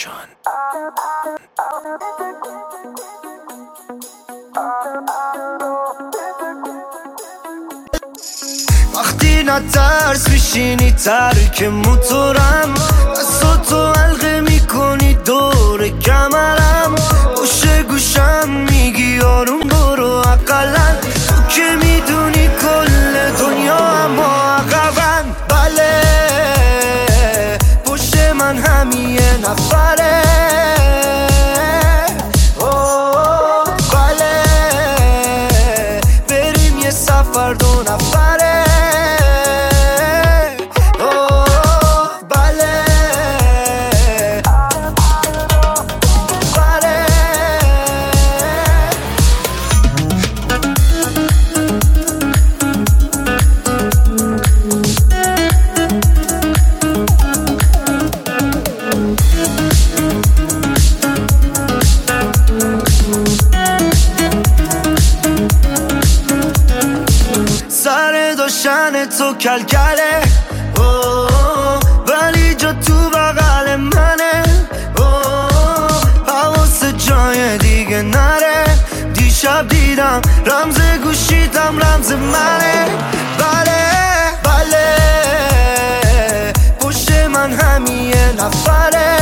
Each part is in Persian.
Production. وقتی نترس میشینی ترک موتورم، دستو تو حلقه میکنی دور کمرم، پشت گوشم میگی آروم برو اقلن، تو که میدونی کل دنیا اما عقبن. بله پشت من هم یه نفره، بله بریم یه سفر دو نفره، سر داشتن تو کلکله، ولی جا تو بغل منه، حواس جای دیگه نره. دیشب دیدم رمز گوشیتم رمز منه، بله بله پشت من هم یه نفره،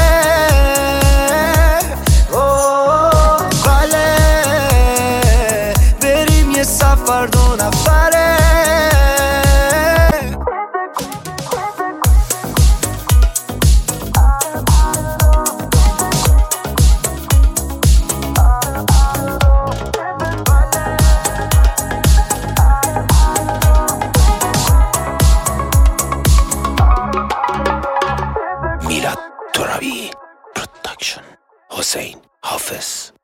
بله بریم یه سفر دو نفره. میلاد ترابی پروداکشن. حسین حافظ.